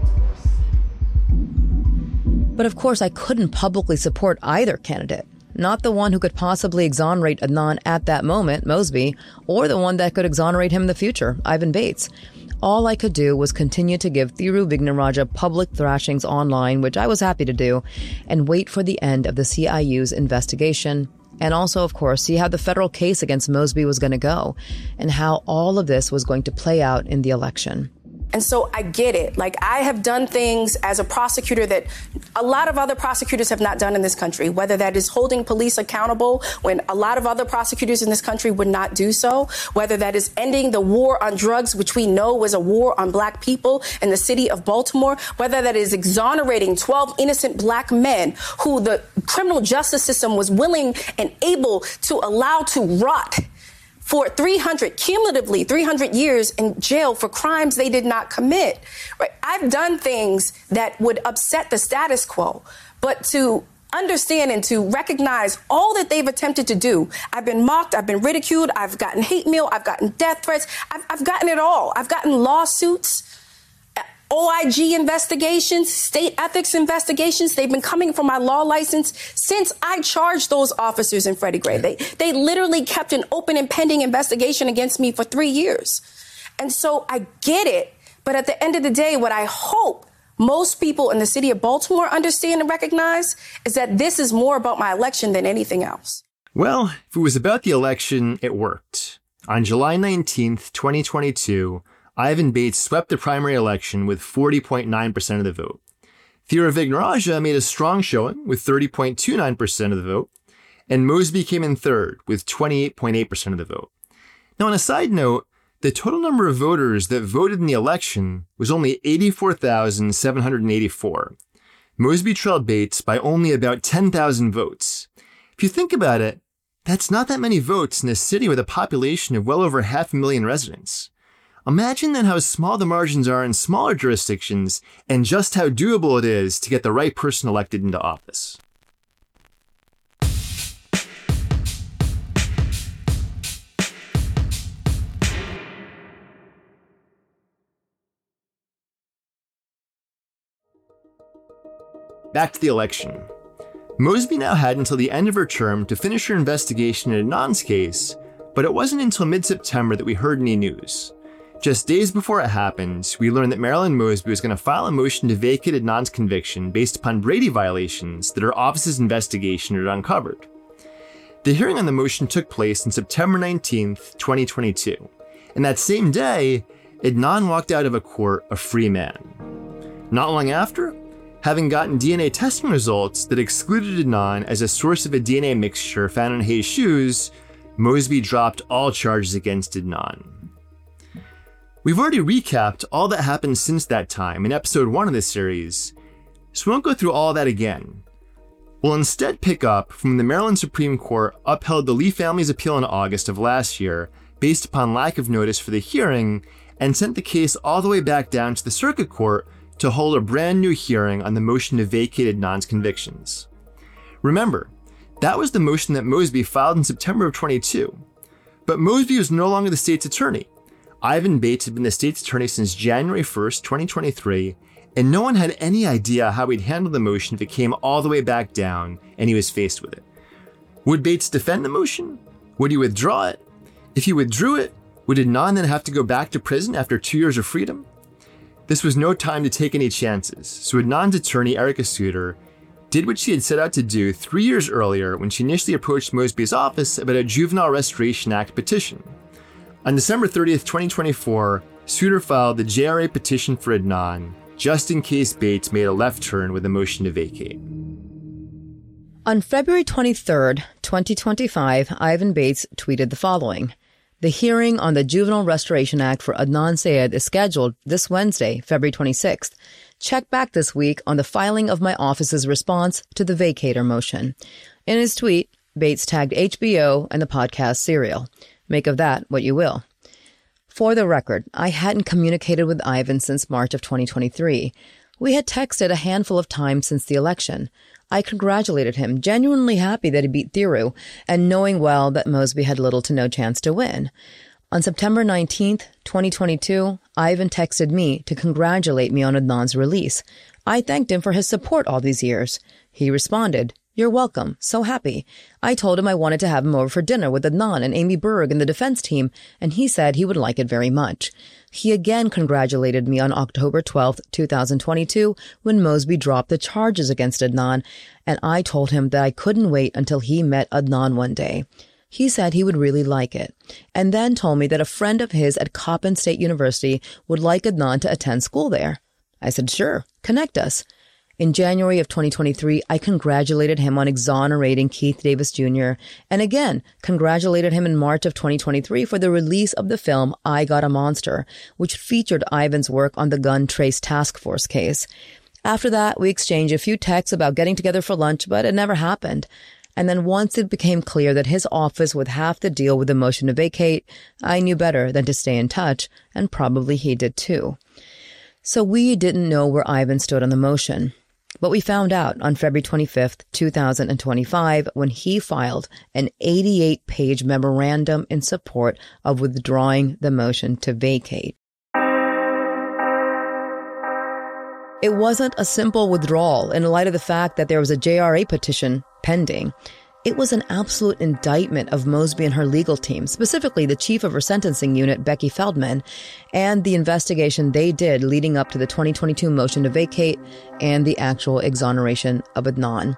But of course, I couldn't publicly support either candidate. Not the one who could possibly exonerate Adnan at that moment, Mosby, or the one that could exonerate him in the future, Ivan Bates. All I could do was continue to give Thiru Vignarajah public thrashings online, which I was happy to do, and wait for the end of the CIU's investigation. And also, of course, see how the federal case against Mosby was going to go, and how all of this was going to play out in the election. And so I get it. Like, I have done things as a prosecutor that a lot of other prosecutors have not done in this country, whether that is holding police accountable when a lot of other prosecutors in this country would not do so, whether that is ending the war on drugs, which we know was a war on black people in the city of Baltimore, whether that is exonerating 12 innocent black men who the criminal justice system was willing and able to allow to rot for 300 years in jail for crimes they did not commit. Right? I've done things that would upset the status quo, but to understand and to recognize all that they've attempted to do. I've been mocked, I've been ridiculed, I've gotten hate mail, I've gotten death threats, I've gotten it all. I've gotten lawsuits, OIG investigations, state ethics investigations. They've been coming for my law license since I charged those officers in Freddie Gray. They literally kept an open and pending investigation against me for 3 years. And so I get it. But at the end of the day, what I hope most people in the city of Baltimore understand and recognize is that this is more about my election than anything else. Well, if it was about the election, it worked. On July 19th, 2022, Ivan Bates swept the primary election with 40.9% of the vote. Thira Vignarajah made a strong showing with 30.29% of the vote, and Mosby came in third with 28.8% of the vote. Now, on a side note, the total number of voters that voted in the election was only 84,784. Mosby trailed Bates by only about 10,000 votes. If you think about it, that's not that many votes in a city with a population of well over 500,000 residents. Imagine then how small the margins are in smaller jurisdictions and just how doable it is to get the right person elected into office. Back to the election. Mosby now had until the end of her term to finish her investigation in Adnan's case, but it wasn't until mid-September that we heard any news. Just days before it happened, we learned that Marilyn Mosby was going to file a motion to vacate Adnan's conviction based upon Brady violations that her office's investigation had uncovered. The hearing on the motion took place on September 19th, 2022, and that same day, Adnan walked out of a court a free man. Not long after, having gotten DNA testing results that excluded Adnan as a source of a DNA mixture found in Hayes' shoes, Mosby dropped all charges against Adnan. We've already recapped all that happened since that time in episode 1 of this series, so we won't go through all that again. We'll instead pick up from when the Maryland Supreme Court upheld the Lee family's appeal in August of last year based upon lack of notice for the hearing and sent the case all the way back down to the circuit court to hold a brand new hearing on the motion to vacate Adnan's convictions. Remember, that was the motion that Mosby filed in September of 22, but Mosby was no longer the state's attorney. Ivan Bates had been the state's attorney since January 1st, 2023, and no one had any idea how he'd handle the motion if it came all the way back down and he was faced with it. Would Bates defend the motion? Would he withdraw it? If he withdrew it, would Adnan then have to go back to prison after 2 years of freedom? This was no time to take any chances, so Adnan's attorney, Erica Suter, did what she had set out to do 3 years earlier when she initially approached Mosby's office about a Juvenile Restoration Act petition. On December 30th, 2024, Suter filed the JRA petition for Adnan, just in case Bates made a left turn with a motion to vacate. On February 23rd, 2025, Ivan Bates tweeted the following. The hearing on the Juvenile Restoration Act for Adnan Syed is scheduled this Wednesday, February 26th. Check back this week on the filing of my office's response to the vacator motion. In his tweet, Bates tagged HBO and the podcast Serial. Make of that what you will. For the record, I hadn't communicated with Ivan since March of 2023. We had texted a handful of times since the election. I congratulated him, genuinely happy that he beat Thiru, and knowing well that Mosby had little to no chance to win. On September 19th, 2022, Ivan texted me to congratulate me on Adnan's release. I thanked him for his support all these years. He responded, "You're welcome. So happy." I told him I wanted to have him over for dinner with Adnan and Amy Berg and the defense team, and he said he would like it very much. He again congratulated me on October 12th, 2022, when Mosby dropped the charges against Adnan, and I told him that I couldn't wait until he met Adnan one day. He said he would really like it, and then told me that a friend of his at Coppin State University would like Adnan to attend school there. I said, sure, connect us. In January of 2023, I congratulated him on exonerating Keith Davis Jr. and again congratulated him in March of 2023 for the release of the film I Got a Monster, which featured Ivan's work on the Gun Trace Task Force case. After that, we exchanged a few texts about getting together for lunch, but it never happened. And then once it became clear that his office would have to deal with the motion to vacate, I knew better than to stay in touch, and probably he did too. So we didn't know where Ivan stood on the motion. But we found out on February 25th, 2025, when he filed an 88-page memorandum in support of withdrawing the motion to vacate. It wasn't a simple withdrawal in light of the fact that there was a JRA petition pending. It was an absolute indictment of Mosby and her legal team, specifically the chief of her sentencing unit, Becky Feldman, and the investigation they did leading up to the 2022 motion to vacate and the actual exoneration of Adnan.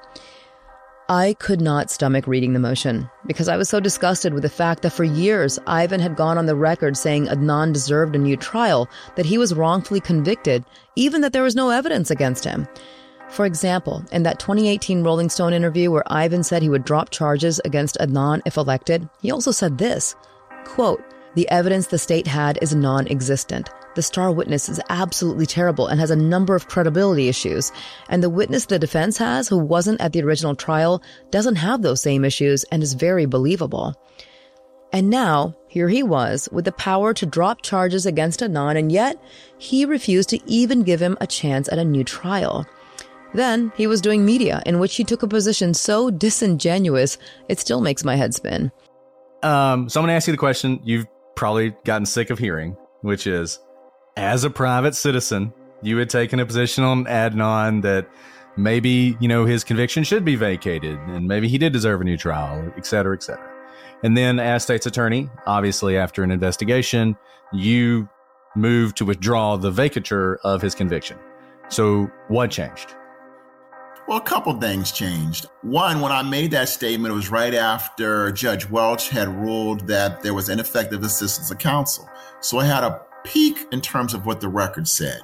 I could not stomach reading the motion because I was so disgusted with the fact that for years, Ivan had gone on the record saying Adnan deserved a new trial, that he was wrongfully convicted, even that there was no evidence against him. For example, in that 2018 Rolling Stone interview where Ivan said he would drop charges against Adnan if elected, he also said this, quote, "The evidence the state had is non-existent. The star witness is absolutely terrible and has a number of credibility issues. And the witness the defense has, who wasn't at the original trial, doesn't have those same issues and is very believable." And now, here he was, with the power to drop charges against Adnan, and yet he refused to even give him a chance at a new trial. Then he was doing media in which he took a position so disingenuous, it still makes my head spin. So I'm going to ask you the question you've probably gotten sick of hearing, which is, as a private citizen, you had taken a position on Adnan that maybe, his conviction should be vacated and maybe he did deserve a new trial, et cetera, et cetera. And then as state's attorney, obviously after an investigation, you moved to withdraw the vacatur of his conviction. So what changed? Well, a couple things changed. One, when I made that statement, it was right after Judge Welch had ruled that there was ineffective assistance of counsel. So I had a peek in terms of what the record said.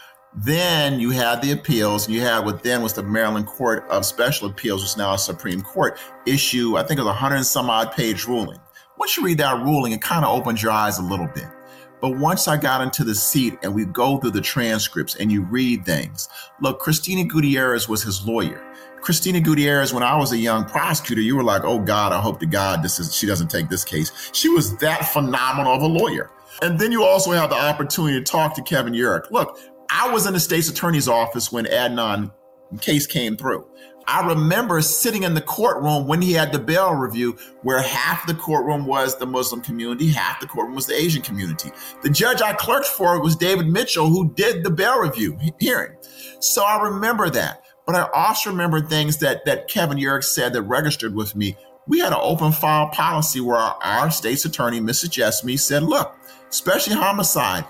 Then you had the appeals, and you had what then was the Maryland Court of Special Appeals, which is now a Supreme Court, issue, I think it was 100 and some odd page ruling. Once you read that ruling, it kind of opens your eyes a little bit. But once I got into the seat and we go through the transcripts and you read things, look, Christina Gutierrez was his lawyer. Christina Gutierrez, when I was a young prosecutor, you were like, oh God, I hope to God she doesn't take this case. She was that phenomenal of a lawyer. And then you also have the opportunity to talk to Kevin Urich. Look, I was in the state's attorney's office when Adnan case came through. I remember sitting in the courtroom when he had the bail review, where half the courtroom was the Muslim community, half the courtroom was the Asian community. The judge I clerked for was David Mitchell, who did the bail review hearing. So I remember that. But I also remember things that Kevin Urich said that registered with me. We had an open file policy where our state's attorney, Mrs. Jesme, said, look, especially homicide,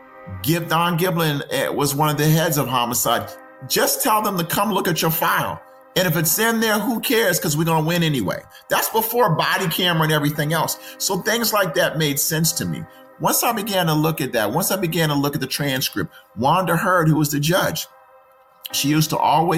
Don Giblin was one of the heads of homicide. Just tell them to come look at your file. And if it's in there, who cares? Because we're going to win anyway. That's before body camera and everything else. So things like that made sense to me. Once I began to look at that, once I began to look at the transcript, Wanda Hurd, who was the judge, she was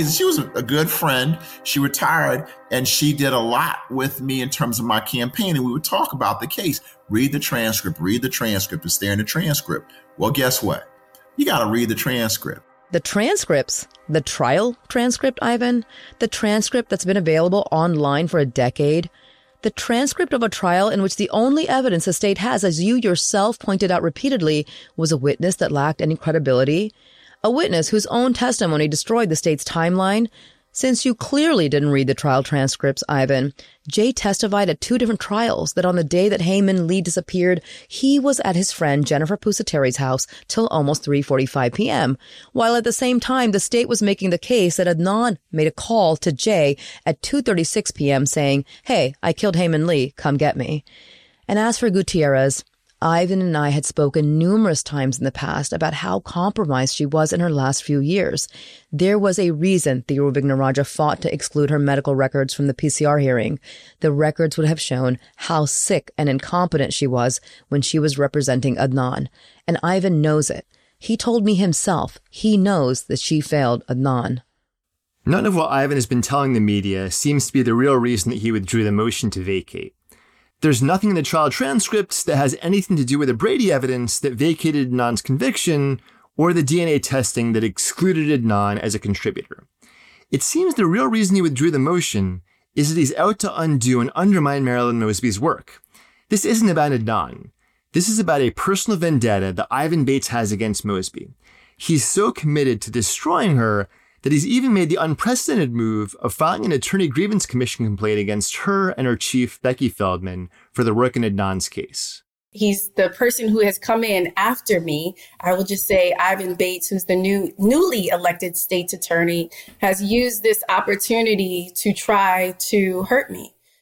a good friend. She retired and she did a lot with me in terms of my campaign. And we would talk about the case, read the transcript, and stare in the transcript. Well, guess what? You got to read the transcript. The transcripts, the trial transcript, Ivan, the transcript that's been available online for a decade, the transcript of a trial in which the only evidence the state has, as you yourself pointed out repeatedly, was a witness that lacked any credibility, a witness whose own testimony destroyed the state's timeline. Since you clearly didn't read the trial transcripts, Ivan, Jay testified at 2 different trials that on the day that Hae Min Lee disappeared, he was at his friend Jennifer Pusateri's house till almost 3:45 p.m., while at the same time the state was making the case that Adnan made a call to Jay at 2:36 p.m. saying, hey, I killed Hae Min Lee, come get me. And as for Gutierrez, Ivan and I had spoken numerous times in the past about how compromised she was in her last few years. There was a reason Thiru Vignarajah fought to exclude her medical records from the PCR hearing. The records would have shown how sick and incompetent she was when she was representing Adnan. And Ivan knows it. He told me himself he knows that she failed Adnan. None of what Ivan has been telling the media seems to be the real reason that he withdrew the motion to vacate. There's nothing in the trial transcripts that has anything to do with the Brady evidence that vacated Adnan's conviction or the DNA testing that excluded Adnan as a contributor. It seems the real reason he withdrew the motion is that he's out to undo and undermine Marilyn Mosby's work. This isn't about Adnan. This is about a personal vendetta that Ivan Bates has against Mosby. He's so committed to destroying her that he's even made the unprecedented move of filing an Attorney Grievance Commission complaint against her and her chief, Becky Feldman, for the work in Adnan's case. He's the person who has come in after me. I will just say Ivan Bates, who's the newly elected state's attorney, has used this opportunity to try to hurt me.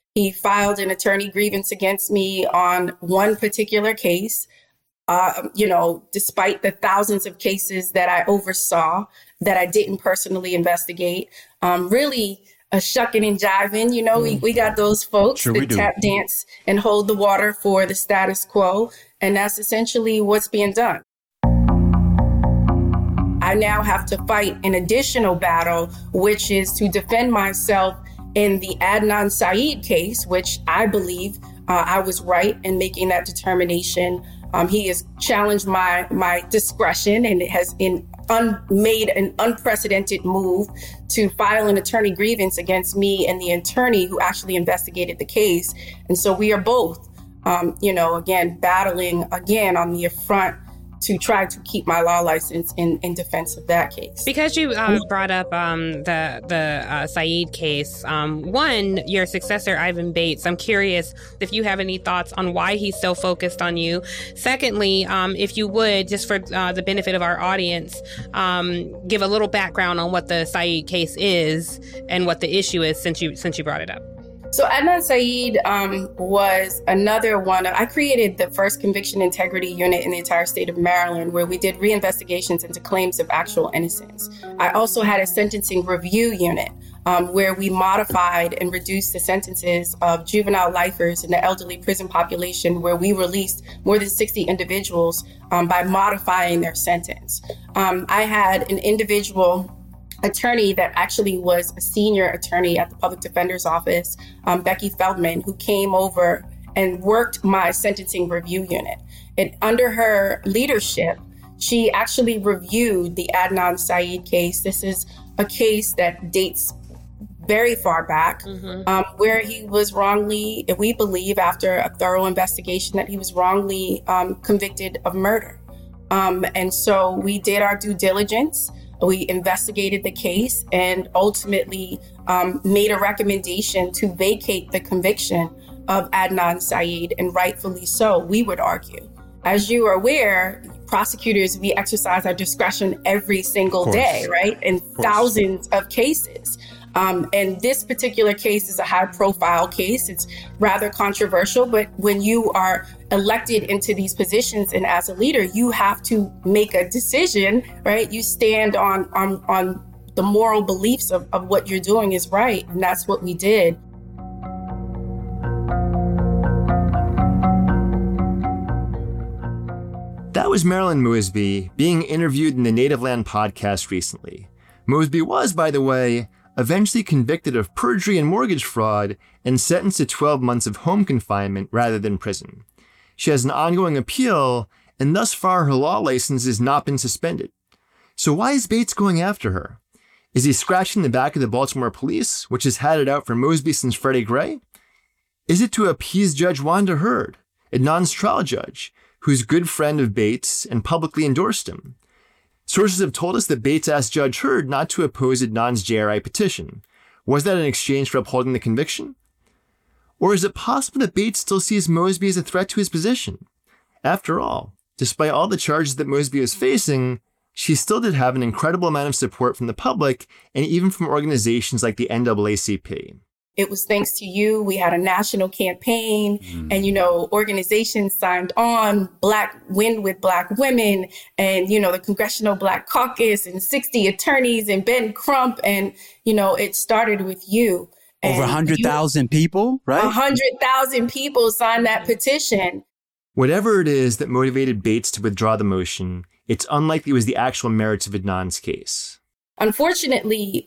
He filed an attorney grievance against me on one particular case. Despite the thousands of cases that I oversaw that I didn't personally investigate, really a shucking and jiving, we got those folks that tap dance and hold the water for the status quo. And that's essentially what's being done. I now have to fight an additional battle, which is to defend myself in the Adnan Syed case, which I believe I was right in making that determination. He has challenged my discretion and it has made an unprecedented move to file an attorney grievance against me and the attorney who actually investigated the case. And so we are both, battling again on the front to try to keep my law license in defense of that case. Because you brought up the Syed case, one, your successor, Ivan Bates, I'm curious if you have any thoughts on why he's so focused on you. Secondly, if you would, just for the benefit of our audience, give a little background on what the Syed case is and what the issue is since you brought it up. So Adnan Syed was another one. I created the first conviction integrity unit in the entire state of Maryland, where we did reinvestigations into claims of actual innocence. I also had a sentencing review unit where we modified and reduced the sentences of juvenile lifers in the elderly prison population, where we released more than 60 individuals by modifying their sentence. I had an individual attorney that actually was a senior attorney at the public defender's office, Becky Feldman, who came over and worked my sentencing review unit. And under her leadership, she actually reviewed the Adnan Syed case. This is a case that dates very far back, where he was wrongly, we believe after a thorough investigation, that he was wrongly convicted of murder. And so we did our due diligence. We investigated the case and ultimately made a recommendation to vacate the conviction of Adnan Syed, and rightfully so, we would argue. As you are aware, prosecutors, we exercise our discretion every single day, right? In thousands of cases. And this particular case is a high-profile case. It's rather controversial, but when you are elected into these positions and as a leader, you have to make a decision, right? You stand on the moral beliefs of what you're doing is right, and that's what we did. That was Marilyn Mosby being interviewed in the Native Land podcast recently. Mosby was, by the way, eventually convicted of perjury and mortgage fraud and sentenced to 12 months of home confinement rather than prison. She has an ongoing appeal, and thus far her law license has not been suspended. So why is Bates going after her? Is he scratching the back of the Baltimore police, which has had it out for Mosby since Freddie Gray? Is it to appease Judge Wanda Hurd, Adnan's trial judge, who's a good friend of Bates and publicly endorsed him? Sources have told us that Bates asked Judge Hurd not to oppose Adnan's JRI petition. Was that in exchange for upholding the conviction? Or is it possible that Bates still sees Mosby as a threat to his position? After all, despite all the charges that Mosby was facing, she still did have an incredible amount of support from the public and even from organizations like the NAACP. It was thanks to you. We had a national campaign and, organizations signed on, Black Win with Black Women and, the Congressional Black Caucus and 60 attorneys and Ben Crump. And, it started with you. Over 100,000 people, right? 100,000 people signed that petition. Whatever it is that motivated Bates to withdraw the motion, it's unlikely it was the actual merits of Adnan's case. Unfortunately,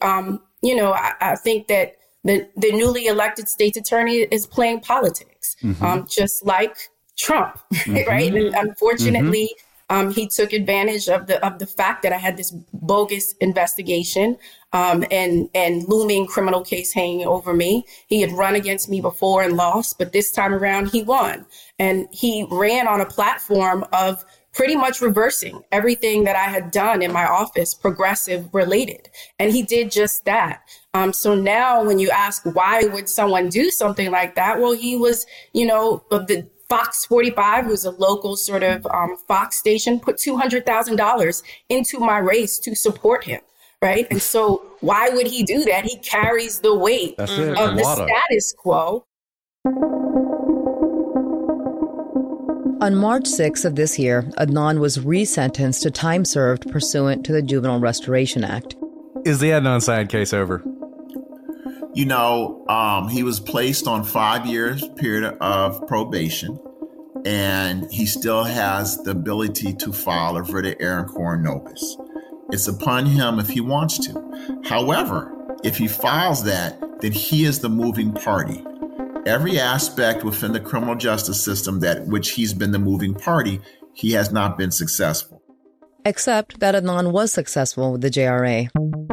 I think that the newly elected state's attorney is playing politics, just like Trump, right? And unfortunately, he took advantage of the fact that I had this bogus investigation and looming criminal case hanging over me. He had run against me before and lost, but this time around he won. And he ran on a platform of pretty much reversing everything that I had done in my office, progressive related. And he did just that. So now when you ask why would someone do something like that? Well, he was, the Fox 45 was a local sort of Fox station, put $200,000 into my race to support him. Right. And so why would he do that? He carries the weight of the status quo. On March 6th of this year, Adnan was resentenced to time served pursuant to the Juvenile Restoration Act. Is the Adnan Syed case over? You know, he was placed on 5 years period of probation, and he still has the ability to file a writ of error coram nobis. It's upon him if he wants to. However, if he files that, then he is the moving party. Every aspect within the criminal justice system that which he's been the moving party, he has not been successful. Except that Adnan was successful with the JRA.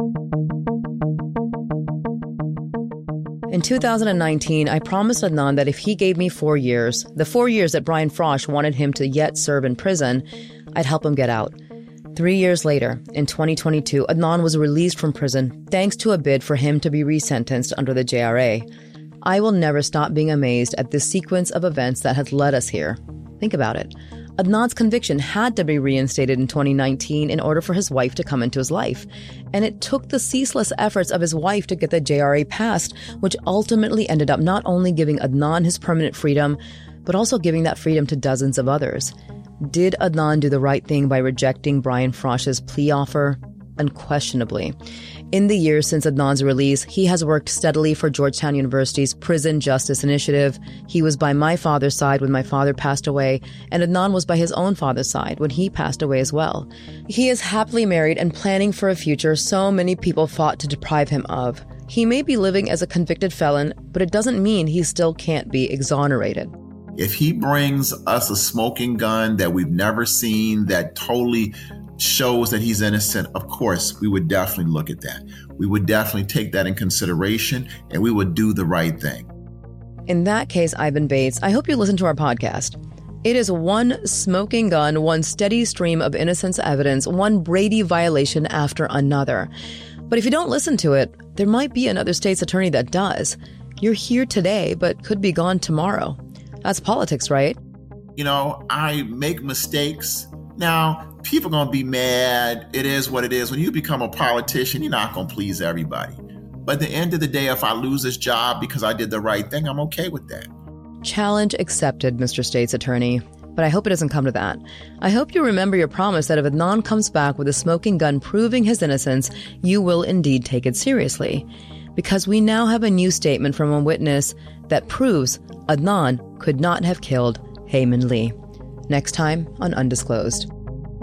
In 2019, I promised Adnan that if he gave me 4 years, the 4 years that Brian Frosh wanted him to yet serve in prison, I'd help him get out. 3 years later, in 2022, Adnan was released from prison thanks to a bid for him to be resentenced under the JRA. I will never stop being amazed at this sequence of events that has led us here. Think about it. Adnan's conviction had to be reinstated in 2019 in order for his wife to come into his life. And it took the ceaseless efforts of his wife to get the JRA passed, which ultimately ended up not only giving Adnan his permanent freedom, but also giving that freedom to dozens of others. Did Adnan do the right thing by rejecting Brian Frosh's plea offer? Unquestionably. In the years since Adnan's release, he has worked steadily for Georgetown University's Prison Justice Initiative. He was by my father's side when my father passed away, and Adnan was by his own father's side when he passed away as well. He is happily married and planning for a future so many people fought to deprive him of. He may be living as a convicted felon, but it doesn't mean he still can't be exonerated. If he brings us a smoking gun that we've never seen, that totally shows that he's innocent, of course, we would definitely look at that. We would definitely take that in consideration, and we would do the right thing. In that case, Ivan Bates, I hope you listen to our podcast. It is one smoking gun, one steady stream of innocence evidence, one Brady violation after another. But if you don't listen to it, there might be another state's attorney that does. You're here today, but could be gone tomorrow. That's politics, right? You know, I make mistakes. Now, people are going to be mad. It is what it is. When you become a politician, you're not going to please everybody. But at the end of the day, if I lose this job because I did the right thing, I'm okay with that. Challenge accepted, Mr. State's Attorney. But I hope it doesn't come to that. I hope you remember your promise that if Adnan comes back with a smoking gun proving his innocence, you will indeed take it seriously. Because we now have a new statement from a witness that proves Adnan could not have killed Hae Min Lee. Next time on Undisclosed.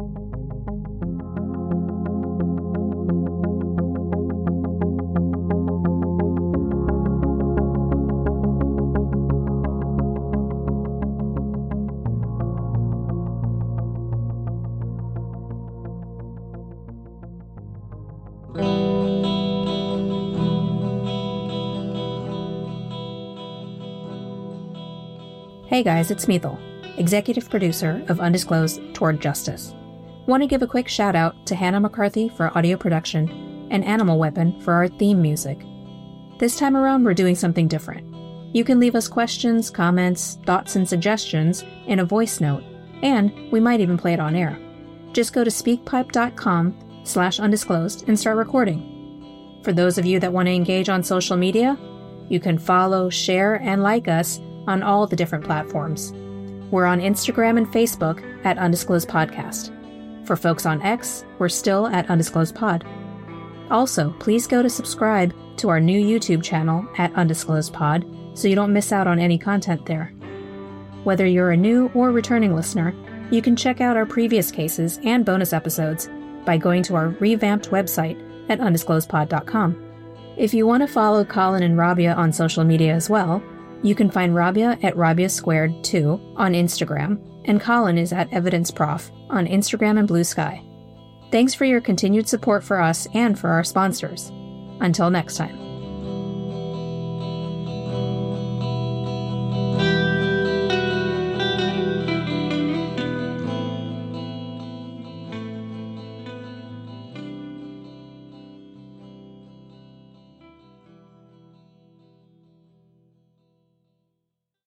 Hey guys, it's Mithil, executive producer of Undisclosed Toward Justice. Want to give a quick shout out to Hannah McCarthy for audio production and Animal Weapon for our theme music. This time around, we're doing something different. You can leave us questions, comments, thoughts, and suggestions in a voice note, and we might even play it on air. Just go to speakpipe.com/undisclosed and start recording. For those of you that want to engage on social media, you can follow, share, and like us on all the different platforms. We're on Instagram and Facebook at Undisclosed Podcast. For folks on X, we're still at Undisclosed Pod. Also, please go to subscribe to our new YouTube channel at Undisclosed Pod so you don't miss out on any content there. Whether you're a new or returning listener, you can check out our previous cases and bonus episodes by going to our revamped website at undisclosedpod.com. If you want to follow Colin and Rabia on social media as well, you can find Rabia at RabiaSquared2 on Instagram, and Colin is at EvidenceProf on Instagram and Blue Sky. Thanks for your continued support for us and for our sponsors. Until next time.